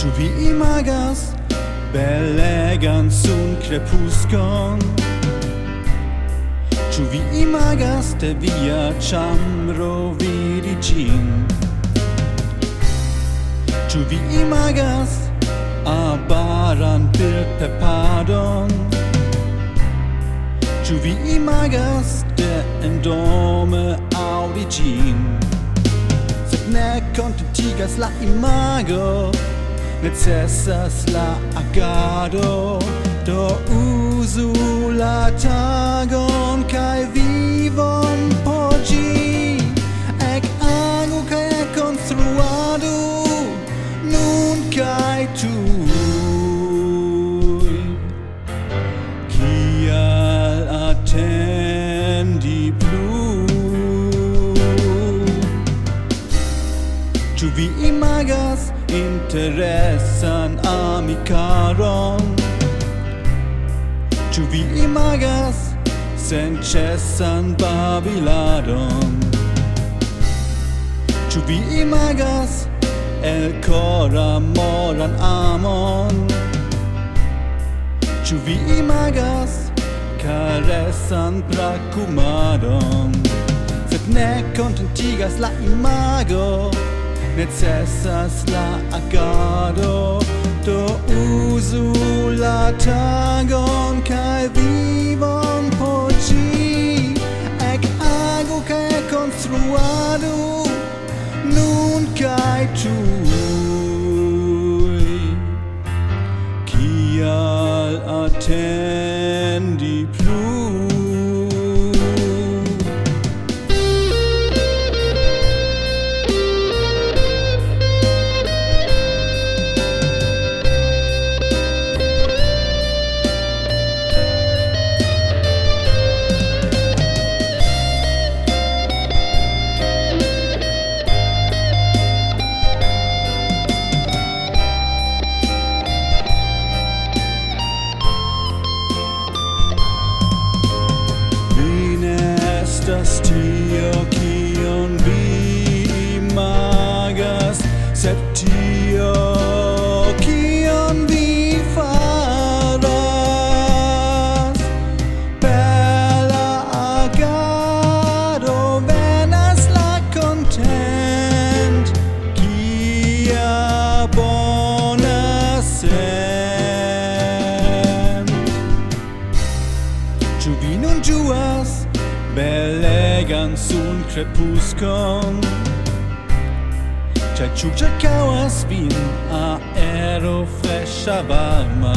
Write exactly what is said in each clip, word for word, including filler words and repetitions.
Ĉu vi imagas belegan sunkrepuscon? Ĉu vi imagas de via ĉambro vidi ĝin? Ĉu vi imagas arbaran bildpepadon? Ĉu vi imagas de endorme aŭdi ĝin? Sed ne kontentigas la imago, necessas la agado. Do uzu la tagon kaj vivon por ĝi. Ekagu kaj ekkonstruadu nun kaj tuj. Kial atendi plu? Ĉu vi imagas interesan amikaron? Ĉu vi imagas senĉesan babiladon? Ĉu vi imagas elkora moran amon? Ĉu vi imagas karesan brakumadon? Sed ne kontentigas la imago, necessas la agado. Do uzu la tagon kaj vivon por ĝi. Ekagu kaj ekkonstruadu nun kaj tuj. Kial atendi plu? Estas tio kion vi imagas, sed tio kion vi faras. Per la agado venas la content, kia bona sent. Ĉu vi nun ĝuas belegan sunkrepuscon? Ĉar ĉu ĉirkaŭas vin aero freŝa varma?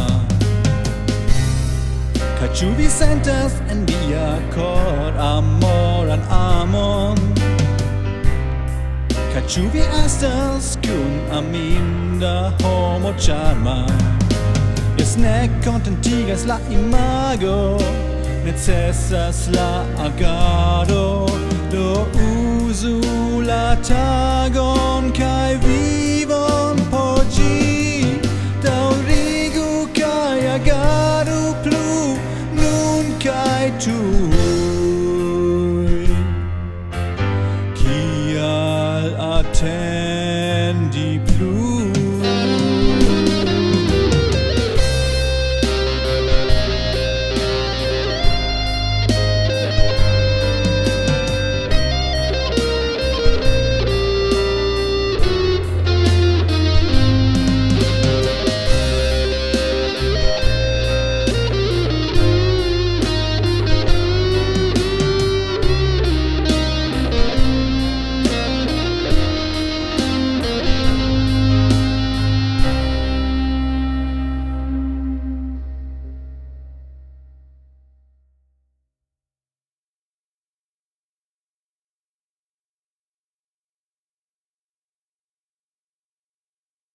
Kaj ĉu vi sentas en via kor amoran amon? Kaj ĉu vi estas kun aminda homo ĉarma? Jes, ne kontentigas la imago, necessas la agado. Do uzu la tagon kaj vi